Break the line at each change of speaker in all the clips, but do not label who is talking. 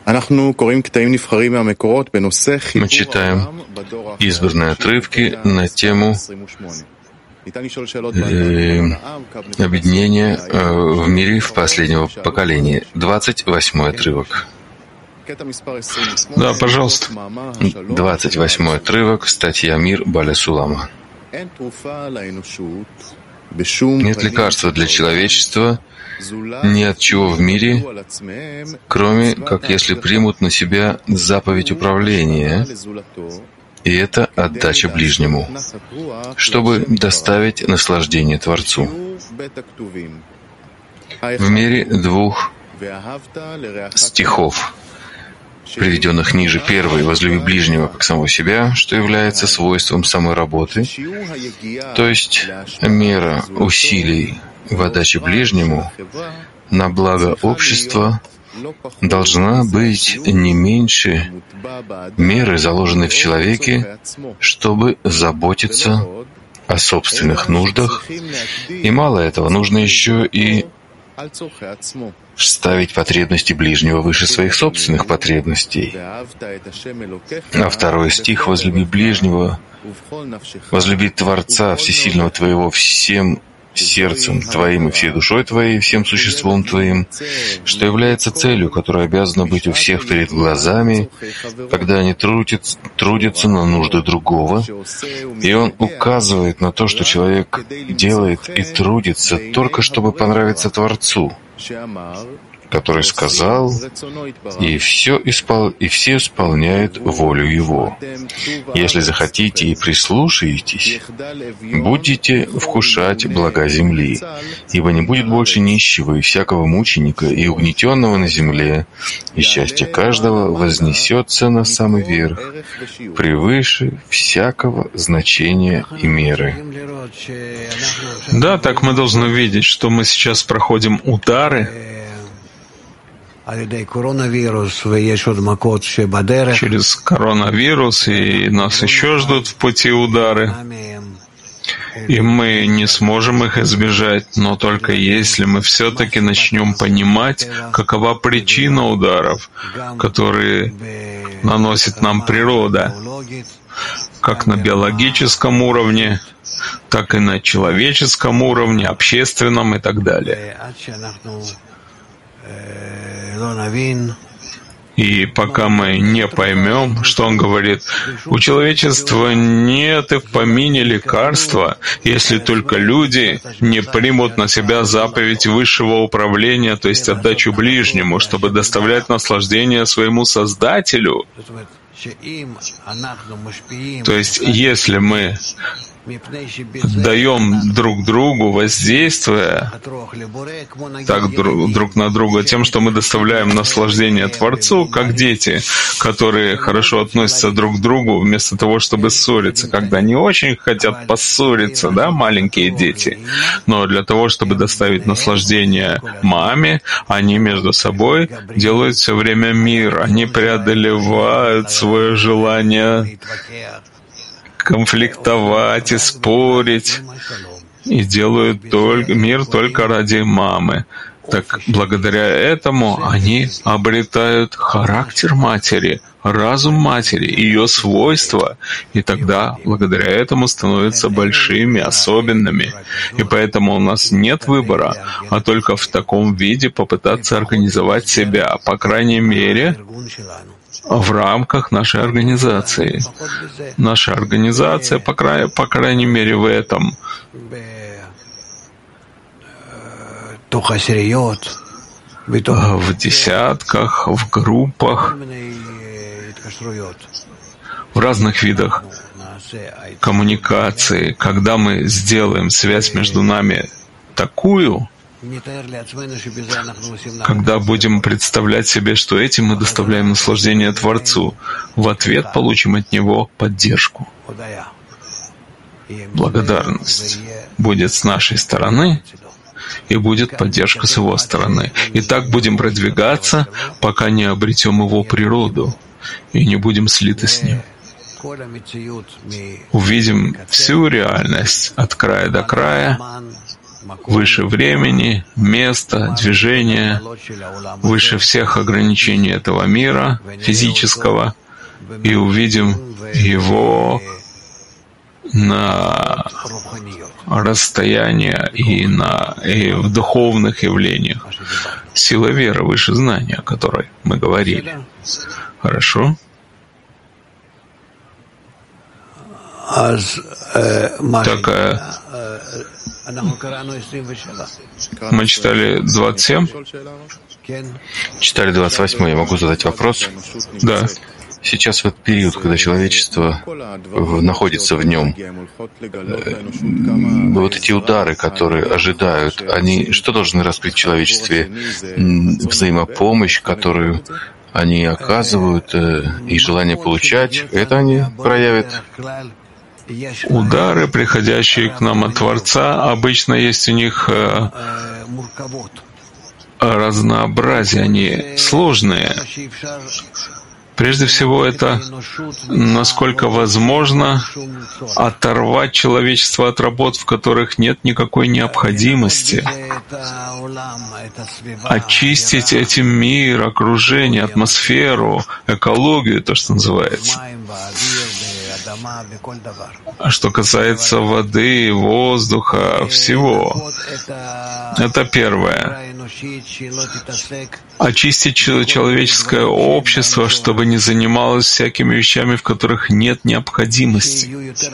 Мы читаем избранные отрывки на тему объединения в мире в последнего поколения. 28-й отрывок.
Да, пожалуйста.
28-й отрывок, статья «Мир» Баля Сулама. Нет лекарства для человечества ни от чего в мире, кроме как если примут на себя заповедь управления, и это отдача ближнему, чтобы доставить наслаждение Творцу. В мире двух стихов, приведенных ниже. Первый — «Возлюби ближнего как самого себя», что является свойством самой работы, то есть мера усилий в отдаче ближнему на благо общества должна быть не меньше меры, заложенной в человеке, чтобы заботиться о собственных нуждах. И мало этого, нужно еще и ставить потребности ближнего выше своих собственных потребностей. А второй стих: «Возлюби ближнего, возлюби Творца Всесильного твоего всем сердцем твоим и всей душой твоей, всем существом твоим», что является целью, которая обязана быть у всех перед глазами, когда они трудятся на нужды другого. И он указывает на то, что человек делает и трудится только чтобы понравиться Творцу, который сказал, и все исполняют волю Его. Если захотите и прислушаетесь, будете вкушать блага земли, ибо не будет больше нищего и всякого мученика и угнетенного на земле, и счастье каждого вознесется на самый верх, превыше всякого значения и меры».
Да, так мы должны видеть, что мы сейчас проходим удары через коронавирус, и нас еще ждут в пути удары. И мы не сможем их избежать, но только если мы все-таки начнем понимать, какова причина ударов, которые наносит нам природа, как на биологическом уровне, так и на человеческом уровне, общественном и так далее. И пока мы не поймем, что он говорит, у человечества нет и в помине лекарства, если только люди не примут на себя заповедь высшего управления, то есть отдачу ближнему, чтобы доставлять наслаждение своему Создателю. То есть, если мы даем друг другу, воздействуя так друг на друга тем, что мы доставляем наслаждение Творцу, как дети, которые хорошо относятся друг к другу, вместо того, чтобы ссориться, когда не очень хотят поссориться, да, маленькие дети, но для того, чтобы доставить наслаждение маме, они между собой делают все время мир, они преодолевают свое желание конфликтовать и спорить, и делают мир только ради мамы. Так благодаря этому они обретают характер матери, разум матери, ее свойства, и тогда благодаря этому становятся большими, особенными. И поэтому у нас нет выбора, а только в таком виде попытаться организовать себя, по крайней мере, в рамках нашей организации. Наша организация, по крайней мере, в этом, в десятках, в группах, в разных видах коммуникации, когда мы сделаем связь между нами такую, когда будем представлять себе, что этим мы доставляем наслаждение Творцу, в ответ получим от Него поддержку. Благодарность будет с нашей стороны, и будет поддержка с Его стороны. И так будем продвигаться, пока не обретем Его природу и не будем слиты с Ним. Увидим всю реальность от края до края, выше времени, места, движения, выше всех ограничений этого мира физического, и увидим Его на расстоянии и в духовных явлениях. Сила веры выше знания, о которой мы говорили. Хорошо? Так, мы читали 27?
Читали 28. Я могу задать вопрос?
Да.
Сейчас в этот период, когда человечество находится в нем, вот эти удары, которые ожидают, они что должны раскрыть в человечестве? Взаимопомощь, которую они оказывают, и желание получать, это они проявят?
Удары, приходящие к нам от Творца, обычно есть у них разнообразие, они сложные. Прежде всего, это, насколько возможно, оторвать человечество от работ, в которых нет никакой необходимости, очистить этим мир, окружение, атмосферу, экологию, то, что называется. А что касается воды, воздуха, всего, это первое. Очистить человеческое общество, чтобы не занималось всякими вещами, в которых нет необходимости,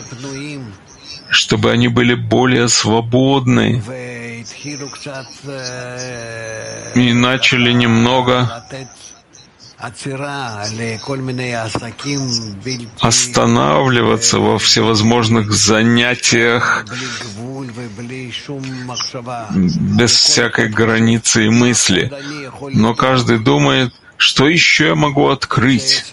чтобы они были более свободны и начали немного останавливаться во всевозможных занятиях без всякой границы и мысли. Но каждый думает, что еще я могу открыть?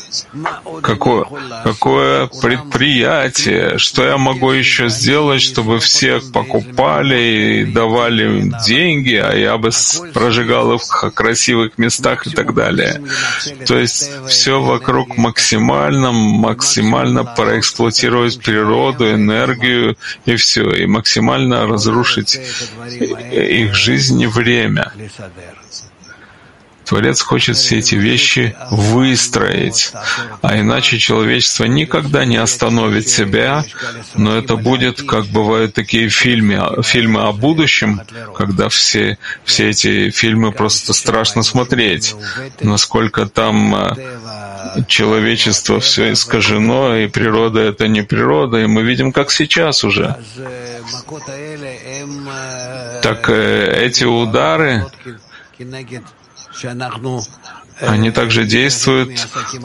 Какое предприятие? Что я могу еще сделать, чтобы все покупали и давали деньги, а я бы прожигал их в красивых местах и так далее? То есть все вокруг максимально проэксплуатировать природу, энергию и все, и максимально разрушить их жизнь и время. Творец хочет все эти вещи выстроить, а иначе человечество никогда не остановит себя, но это будет, как бывают такие фильмы о будущем, когда все эти фильмы просто страшно смотреть, насколько там человечество все искажено, и природа — это не природа, и мы видим, как сейчас уже. Так эти удары, они также действуют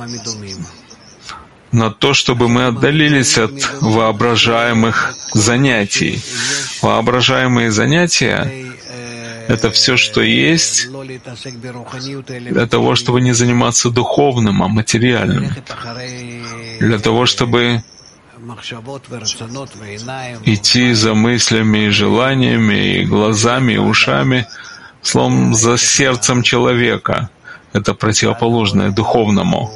на то, чтобы мы отдалились от воображаемых занятий. Воображаемые занятия — это все, что есть для того, чтобы не заниматься духовным, а материальным. Для того, чтобы идти за мыслями и желаниями, и глазами, и ушами, словом, за сердцем человека. Это противоположное духовному.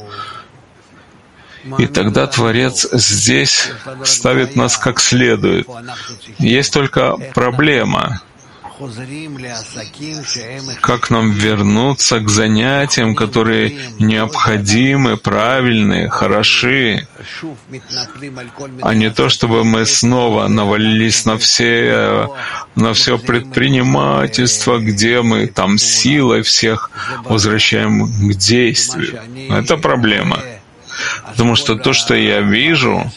И тогда Творец здесь ставит нас как следует. Есть только проблема. Как нам вернуться к занятиям, которые необходимы, правильные, хороши, а не то, чтобы мы снова навалились на все предпринимательство, где мы там силой всех возвращаем к действию. Это проблема. Потому что то, что я вижу,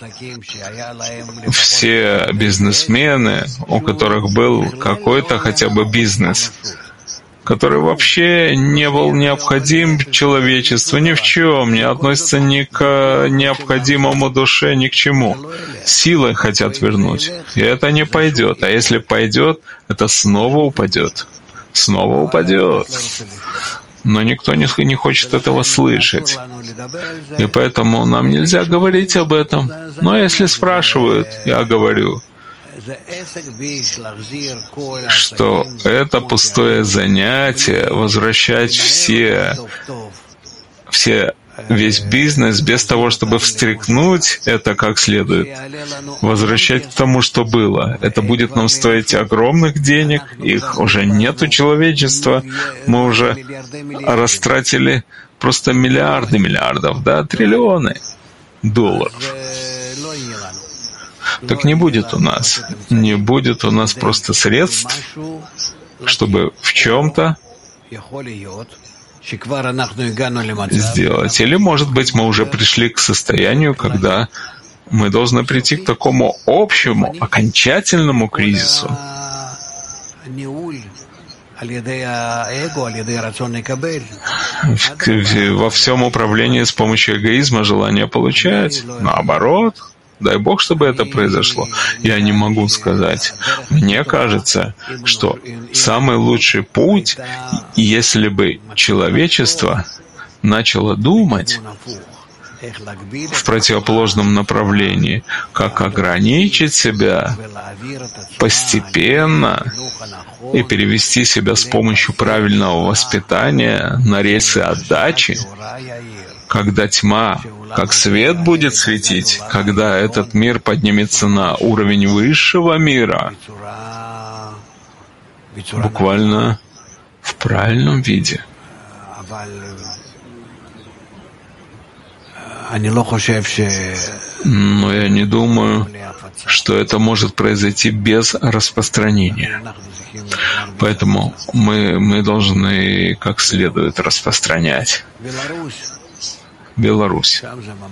все бизнесмены, у которых был какой-то хотя бы бизнес, который вообще не был необходим человечеству ни в чем, не относится ни к необходимому душе, ни к чему. Силой хотят вернуть. И это не пойдет. А если пойдет, это снова упадет. Снова упадет. Но никто не хочет этого слышать. И поэтому нам нельзя говорить об этом. Но если спрашивают, я говорю, что это пустое занятие — возвращать все весь бизнес без того, чтобы встряхнуть это как следует, возвращать к тому, что было. Это будет нам стоить огромных денег, их уже нет у человечества, мы уже растратили просто миллиарды миллиардов, да, триллионы долларов. Так не будет у нас просто средств, чтобы в чем-то сделать. Или, может быть, мы уже пришли к состоянию, когда мы должны прийти к такому общему, окончательному кризису. Во всем управлении с помощью эгоизма, желания получать. Наоборот, дай Бог, чтобы это произошло. Я не могу сказать. Мне кажется, что самый лучший путь, если бы человечество начало думать в противоположном направлении, как ограничить себя постепенно и перевести себя с помощью правильного воспитания на рельсы отдачи, когда тьма, как свет будет светить, когда этот мир поднимется на уровень высшего мира, буквально в правильном виде. Но я не думаю, что это может произойти без распространения. Поэтому мы должны как следует распространять. Беларусь.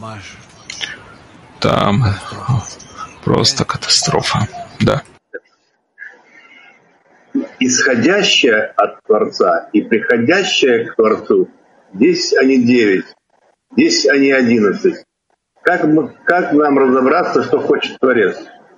Там просто катастрофа. Да.
Исходящее от Творца и приходящее к Творцу, здесь они 9, здесь они 11. Как нам разобраться, что хочет Творец?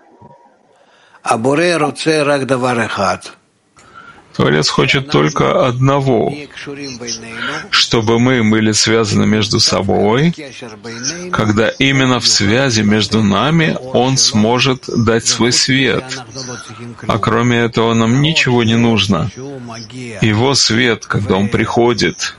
Творец хочет только одного, чтобы мы были связаны между собой, когда именно в связи между нами Он сможет дать свой свет. А кроме этого нам ничего не нужно. Его свет, когда Он приходит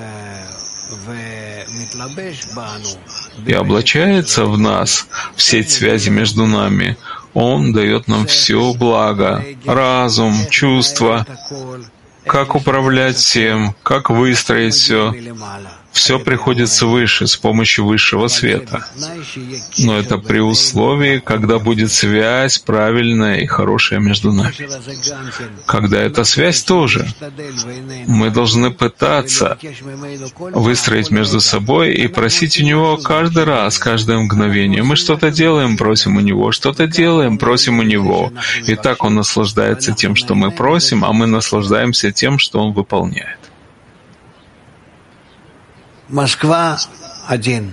и облачается в нас, в сеть связи между нами, Он дает нам все благо, разум, чувства, как управлять всем, как выстроить все. Все приходит свыше, с помощью высшего света. Но это при условии, когда будет связь правильная и хорошая между нами. Когда эта связь тоже, мы должны пытаться выстроить между собой и просить у Него каждый раз, каждое мгновение. Мы что-то делаем, просим у Него, что-то делаем, просим у Него. И так Он наслаждается тем, что мы просим, а мы наслаждаемся тем, что Он выполняет.
Москва 1.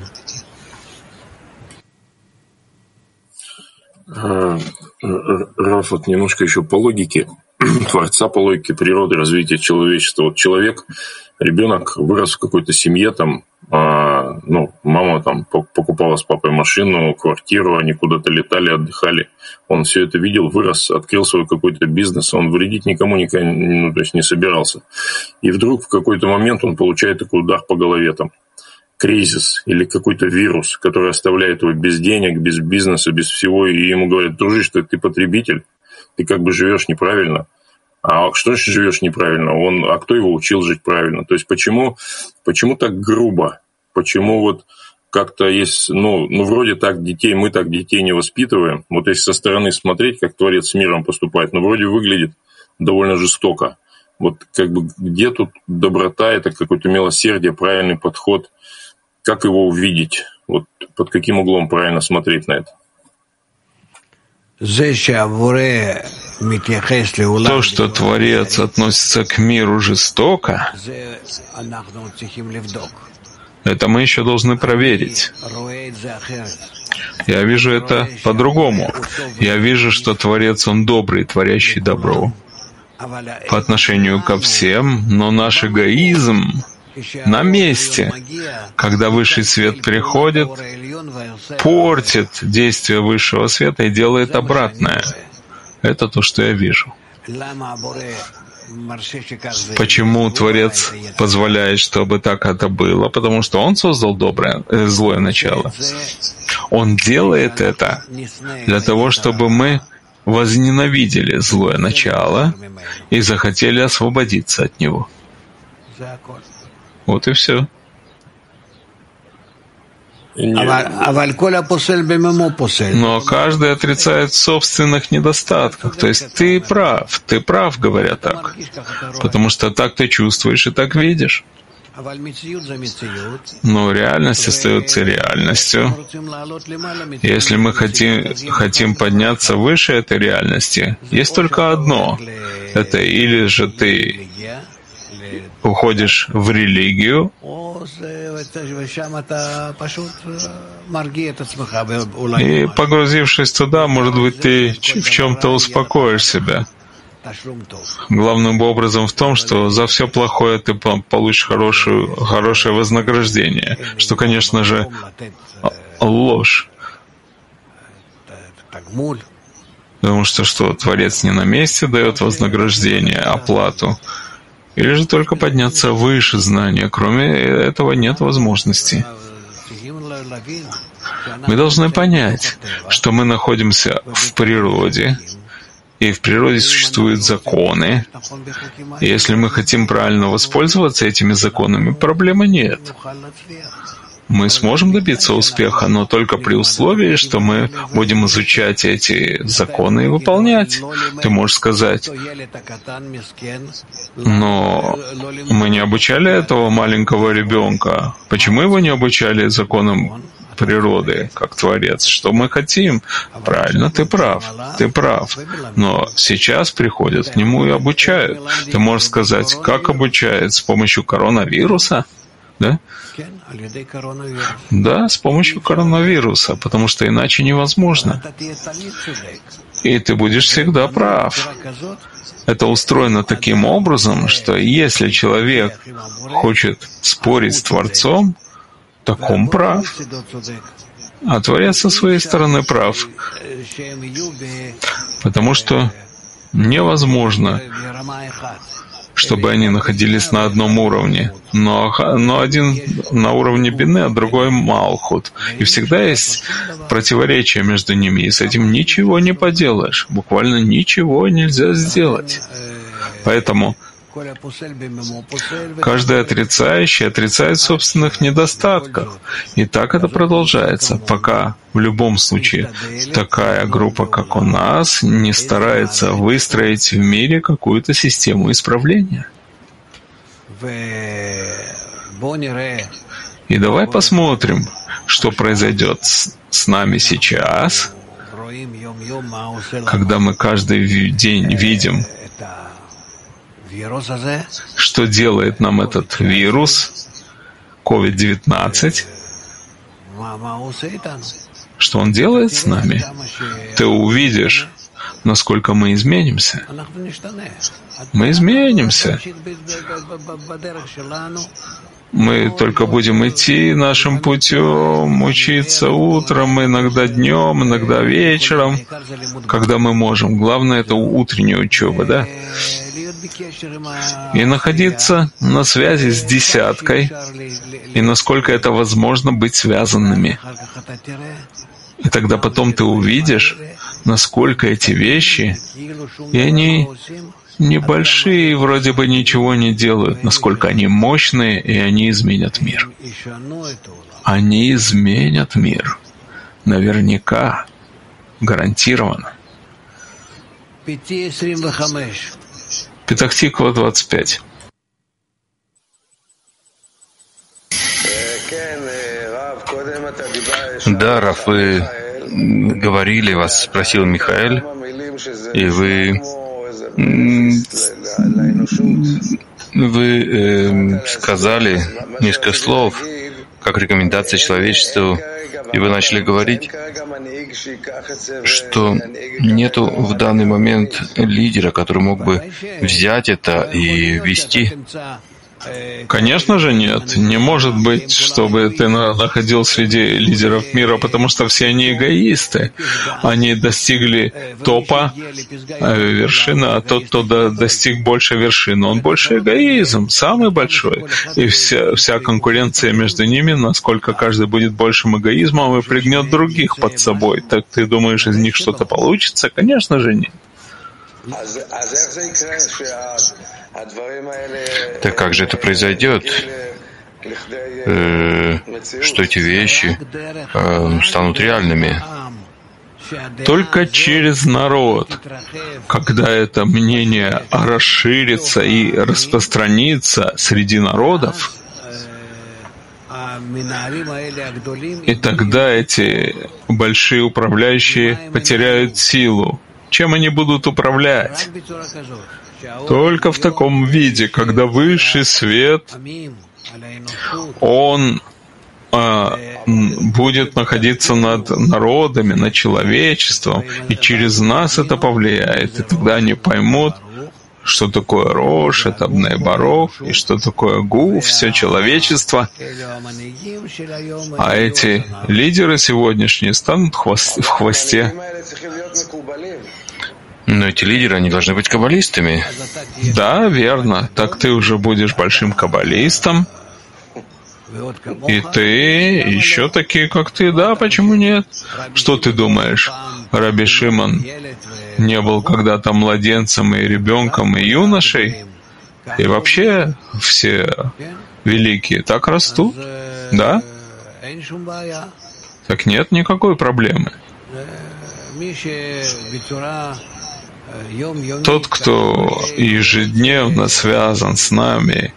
Раф, вот немножко еще по логике Творца, по логике природы, развития человечества. Вот человек, ребенок вырос в какой-то семье, там, мама там покупала с папой машину, квартиру, они куда-то летали, отдыхали. Он все это видел, вырос, открыл свой какой-то бизнес, он вредить никому не собирался. И вдруг в какой-то момент он получает такой удар по голове, там, кризис или какой-то вирус, который оставляет его без денег, без бизнеса, без всего, и ему говорят: дружище, ты потребитель, ты как бы живешь неправильно. А что значит живешь неправильно? А кто его учил жить правильно? То есть почему так грубо? Почему вот как-то есть, вроде так мы так детей не воспитываем. Вот если со стороны смотреть, как Творец с миром поступает, вроде выглядит довольно жестоко. Вот как бы где тут доброта, это какое-то милосердие, правильный подход? Как его увидеть? Вот под каким углом правильно смотреть на это?
То, что Творец относится к миру жестоко, это мы еще должны проверить. Я вижу это по-другому. Я вижу, что Творец, Он добрый, творящий добро по отношению ко всем, но наш эгоизм на месте, когда высший свет приходит, портит действие высшего света и делает обратное. Это то, что я вижу. Почему Творец позволяет, чтобы так это было? Потому что Он создал злое начало. Он делает это для того, чтобы мы возненавидели злое начало и захотели освободиться от него. Вот и все. Но каждый отрицает собственных недостатков. То есть ты прав, говоря так. Потому что так ты чувствуешь и так видишь. Но реальность остается реальностью. Если мы хотим подняться выше этой реальности, есть только одно. Это или же ты уходишь в религию, и, погрузившись туда, может быть, ты в чем-то успокоишь себя. Главным образом в том, что за все плохое ты получишь хорошее вознаграждение, что, конечно же, ложь. Потому что Творец не на месте дает вознаграждение, оплату, или же только подняться выше знания. Кроме этого нет возможности. Мы должны понять, что мы находимся в природе, и в природе существуют законы. И если мы хотим правильно воспользоваться этими законами, проблемы нет. Мы сможем добиться успеха, но только при условии, что мы будем изучать эти законы и выполнять. Ты можешь сказать, но мы не обучали этого маленького ребенка. Почему его не обучали законам природы, как Творец? Что мы хотим? Правильно, ты прав. Но сейчас приходят к нему и обучают. Ты можешь сказать, как обучают? С помощью коронавируса? Да? Да, с помощью коронавируса, потому что иначе невозможно. И ты будешь всегда прав. Это устроено таким образом, что если человек хочет спорить с Творцом, так он прав. А Творец со своей стороны прав. Потому что невозможно, чтобы они находились на одном уровне. Но один на уровне Бины, а другой Малхут. И всегда есть противоречие между ними, и с этим ничего не поделаешь. Буквально ничего нельзя сделать. Поэтому каждый отрицающий отрицает собственных недостатков. И так это продолжается, пока в любом случае такая группа, как у нас, не старается выстроить в мире какую-то систему исправления. И давай посмотрим, что произойдет с нами сейчас, когда мы каждый день видим, что делает нам этот вирус, COVID-19, что он делает с нами. Ты увидишь, насколько мы изменимся. Мы изменимся. Мы только будем идти нашим путем, учиться утром, иногда днем, иногда вечером, когда мы можем. Главное — это утренняя учеба, да? И находиться на связи с десяткой, и насколько это возможно быть связанными. И тогда потом ты увидишь, насколько эти вещи, и они небольшие, вроде бы ничего не делают, насколько они мощные, и они изменят мир. Они изменят мир. Наверняка. Гарантированно. Петах-Тиква, 25.
Да, Рав, вы говорили, вас спросил Михаэль, и вы сказали несколько слов, как рекомендация человечеству, и вы начали говорить, что нету в данный момент лидера, который мог бы взять это и вести.
Конечно же нет. Не может быть, чтобы ты находил среди лидеров мира, потому что все они эгоисты. Они достигли топа, вершины, а тот, кто достиг больше вершины, он больше эгоизм, самый большой. И вся конкуренция между ними, насколько каждый будет большим эгоизмом и пригнет других под собой. Так ты думаешь, из них что-то получится? Конечно же нет.
Так как же это произойдет, что эти вещи станут реальными?
Только через народ, когда это мнение расширится и распространится среди народов, и тогда эти большие управляющие потеряют силу. Чем они будут управлять? Только в таком виде, когда высший свет, он будет находиться над народами, над человечеством, и через нас это повлияет. И тогда они поймут, что такое Рош, это Бней Барох, и что такое Гу, все человечество. А эти лидеры сегодняшние станут в хвосте.
Но эти лидеры, они должны быть каббалистами.
Да, верно. Так ты уже будешь большим каббалистом. И ты, еще такие, как ты, да, почему нет? Что ты думаешь? Раби Шимон не был когда-то младенцем и ребенком, и юношей? И вообще все великие так растут, да? Так нет никакой проблемы. Тот, кто ежедневно связан с нами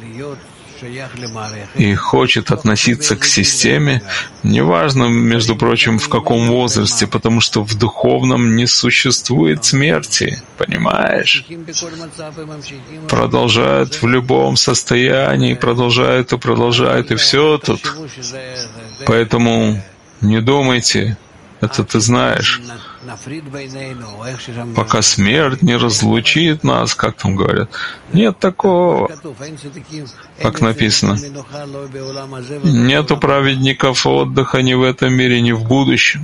и хочет относиться к системе, неважно, между прочим, в каком возрасте, потому что в духовном не существует смерти, понимаешь? Продолжают в любом состоянии, продолжают и все тут. Поэтому не думайте, это ты знаешь. Пока смерть не разлучит нас, как там говорят. Нет такого, как написано. Нету праведников отдыха ни в этом мире, ни в будущем.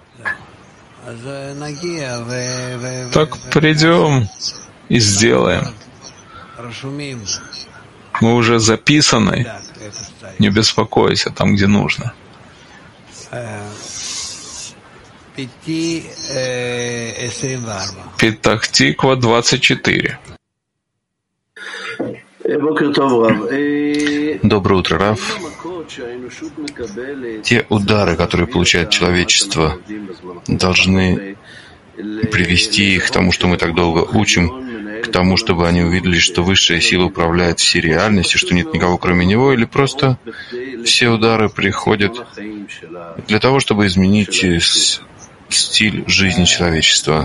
Так придем и сделаем. Мы уже записаны. Не беспокойся, там, где нужно. Петах-Тиква 24.
Доброе утро, Рав. Те удары, которые получает человечество, должны привести их к тому, что мы так долго учим, к тому, чтобы они увидели, что высшая сила управляет всей реальностью, что нет никого кроме него, или просто все удары приходят для того, чтобы изменить стиль жизни человечества.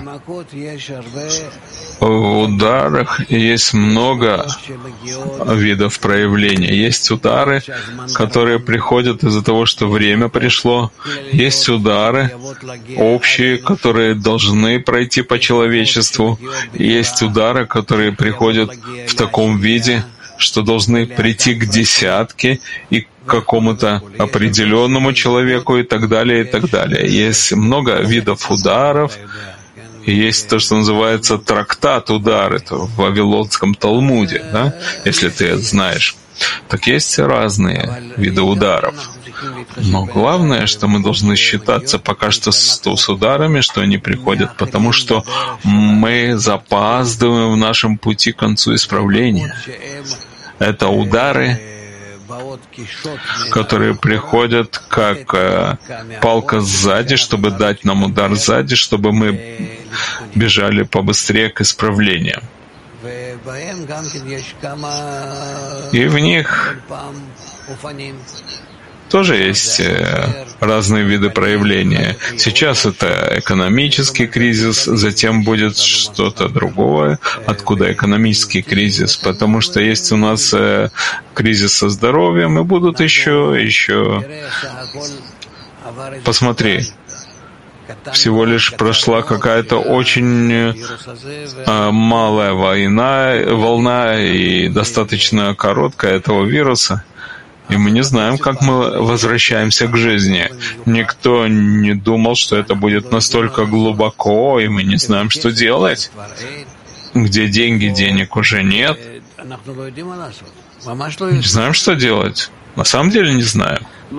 В ударах есть много видов проявления. Есть удары, которые приходят из-за того, что время пришло. Есть удары общие, которые должны пройти по человечеству. Есть удары, которые приходят в таком виде, что должны прийти к десятке и к какому-то определенному человеку и так далее, и так далее. Есть много видов ударов, и есть то, что называется трактат удар, это в Вавилонском Талмуде, да, если ты это знаешь. Так есть разные виды ударов. Но главное, что мы должны считаться пока что с ударами, что они приходят, потому что мы запаздываем в нашем пути к концу исправления. Это удары, которые приходят как палка сзади, чтобы дать нам удар сзади, чтобы мы бежали побыстрее к исправлению. И в них тоже есть разные виды проявления. Сейчас это экономический кризис, затем будет что-то другое. Откуда экономический кризис? Потому что есть у нас кризис со здоровьем, и будут еще. Посмотри, всего лишь прошла какая-то очень малая волна и достаточно короткая этого вируса. И мы не знаем, как мы возвращаемся к жизни. Никто не думал, что это будет настолько глубоко, и мы не знаем, что делать. Где деньги, денег уже нет. Не знаем, что делать. На самом деле не знаем.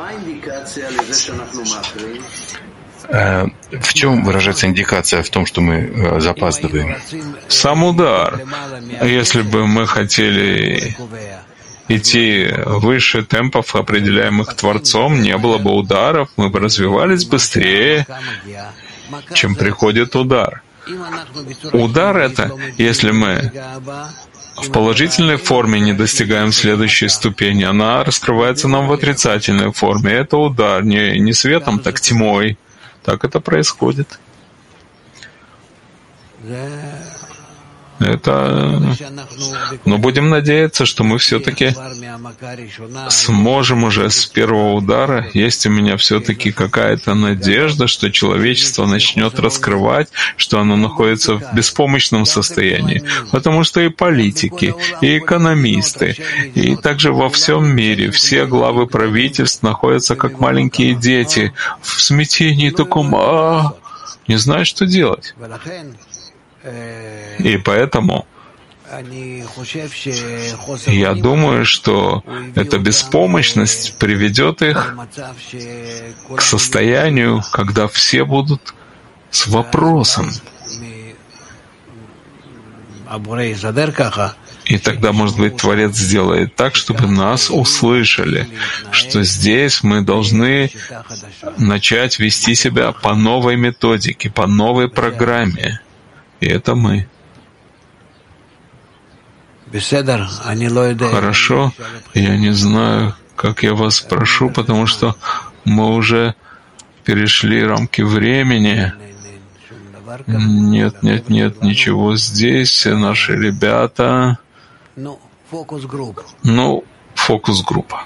В чем выражается индикация в том, что мы запаздываем?
Сам удар. Если бы мы хотели идти выше темпов, определяемых Творцом, не было бы ударов, мы бы развивались быстрее, чем приходит удар. Удар — это, если мы в положительной форме не достигаем следующей ступени, она раскрывается нам в отрицательной форме. Это удар, не светом, так тьмой. Так это происходит. Но будем надеяться, что мы все-таки сможем уже с первого удара. Есть у меня все-таки какая-то надежда, что человечество начнет раскрывать, что оно находится в беспомощном состоянии. Потому что и политики, и экономисты, и также во всем мире все главы правительств находятся как маленькие дети в смятении таком, не знают, что делать. И поэтому я думаю, что эта беспомощность приведет их к состоянию, когда все будут с вопросом. И тогда, может быть, Творец сделает так, чтобы нас услышали, что здесь мы должны начать вести себя по новой методике, по новой программе. И это мы. Хорошо, я не знаю, как я вас прошу, потому что мы уже перешли рамки времени. Нет, ничего здесь. Наши ребята. Фокус-группа.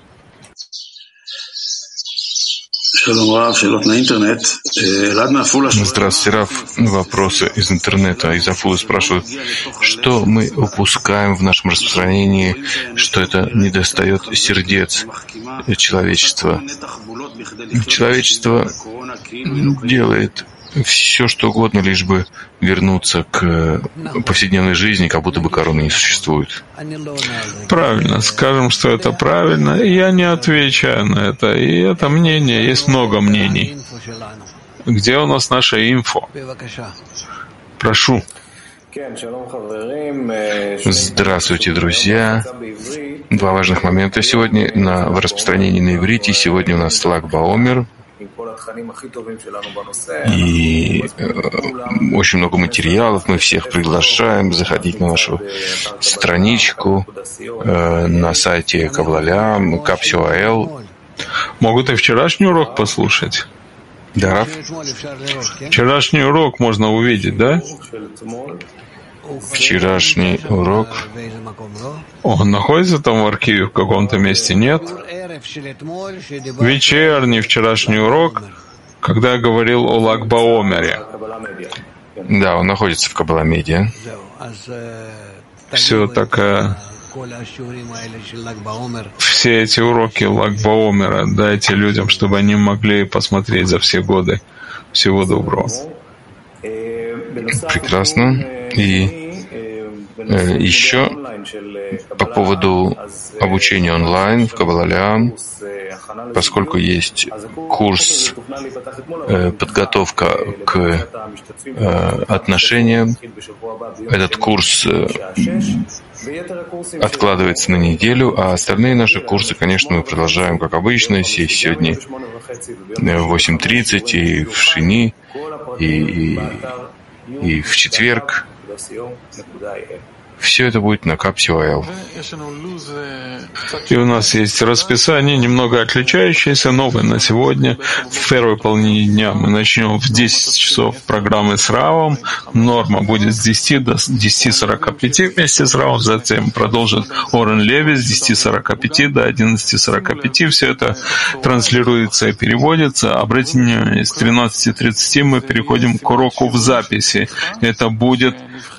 Здравствуйте, Раф. Вопросы из интернета. Из Афулы спрашивают, что мы упускаем в нашем распространении, что это недостает сердец человечества. Человечество делает все, что угодно, лишь бы вернуться к повседневной жизни, как будто бы короны не существует.
Правильно, скажем, что это правильно, и я не отвечаю на это. И это мнение, есть много мнений. Где у нас наше инфо? Прошу.
Здравствуйте, друзья. Два важных момента сегодня в распространении на иврите. Сегодня у нас Лаг Баомер. И очень много материалов. Мы всех приглашаем заходить на нашу страничку на сайте Кавлалям, Капсюаэл.
Могут и вчерашний урок послушать.
Да.
Вчерашний урок можно увидеть, да?
Вчерашний урок.
Он находится там в архиве в каком-то месте? Нет? Вечерний вчерашний урок, когда я говорил о Лаг Баомере.
Да, он находится в Каббала Медиа.
Все такое. Все эти уроки Лаг Баомера дайте людям, чтобы они могли посмотреть за все годы. Всего доброго.
Прекрасно. И еще по поводу обучения онлайн в Каббала, поскольку есть курс подготовка к отношениям, этот курс откладывается на неделю, а остальные наши курсы, конечно, мы продолжаем, как обычно, сегодня в 8:30 и в Шини, и в четверг. Все это будет на Кап-Силаэл.
И у нас есть расписание, немного отличающееся, новое на сегодня. В первой половине дня мы начнем в 10 часов программы с Равом. Норма будет с 10 до 10:45 вместе с Равом. Затем продолжит Орен Леви с 10:45 до 11:45. Все это транслируется и переводится. Обратите внимание, с 13:30 мы переходим к уроку в записи. Это будет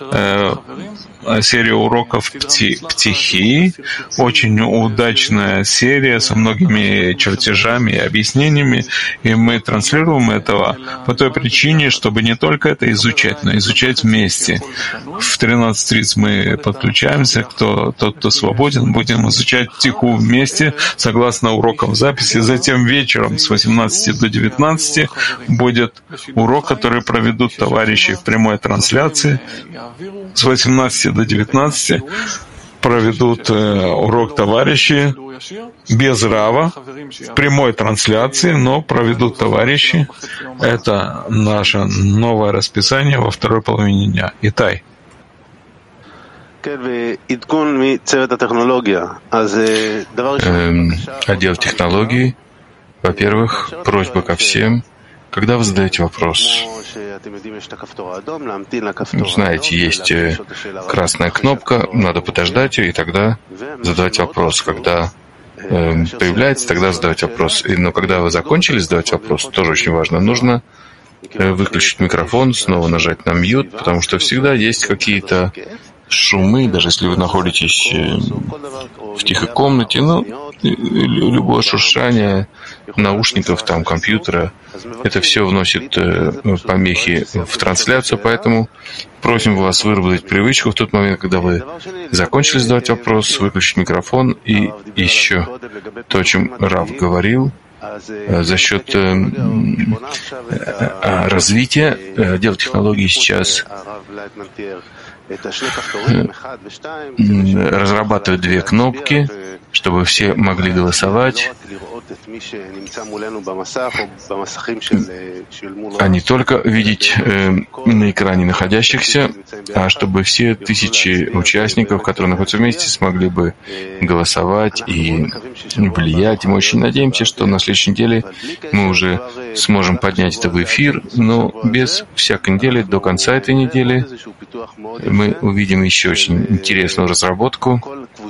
серия уроков Птихи. Очень удачная серия со многими чертежами и объяснениями. И мы транслируем этого по той причине, чтобы не только это изучать, но изучать вместе. В 13:30 мы подключаемся. Тот, кто свободен, будем изучать Птиху вместе, согласно урокам записи. Затем вечером с 18 до 19 будет урок, который проведут товарищи в прямой трансляции. С 18 до 19 проведут урок товарищи без Рава, в прямой трансляции, но проведут товарищи. Это наше новое расписание во второй половине дня. Итай.
Отдел технологий. Во-первых, просьба ко всем. Когда вы задаете вопрос, знаете, есть красная кнопка, надо подождать ее, и тогда задавать вопрос. Когда появляется, тогда задавать вопрос. Но когда вы закончили задавать вопрос, тоже очень важно, нужно выключить микрофон, снова нажать на мьют, потому что всегда есть какие-то шумы, даже если вы находитесь в тихой комнате, любое шуршание наушников, там, компьютера, это все вносит помехи в трансляцию, поэтому просим вас выработать привычку в тот момент, когда вы закончили задавать вопрос, выключить микрофон. И еще то, о чем Рав говорил, за счет развития отдел технологий сейчас разрабатывают 2 кнопки, чтобы все могли голосовать, а не только видеть на экране находящихся, а чтобы все тысячи участников, которые находятся вместе, смогли бы голосовать и влиять. И мы очень надеемся, что на следующей неделе мы уже сможем поднять это в эфир, но без всякой недели, до конца этой недели, мы увидим еще очень интересную разработку.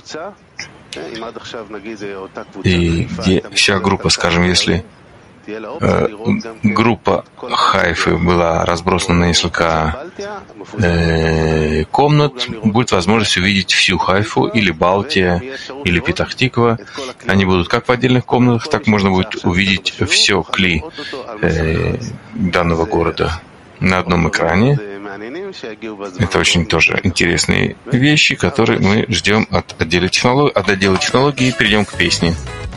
И где вся группа, скажем, если группа Хайфы была разбросана на несколько комнат, будет возможность увидеть всю Хайфу, или Балтия, или Петах-Тиква. Они будут как в отдельных комнатах, так можно будет увидеть все Кли данного города на одном экране. Это очень тоже интересные вещи, которые мы ждем от отдела технологий. Перейдем к песне.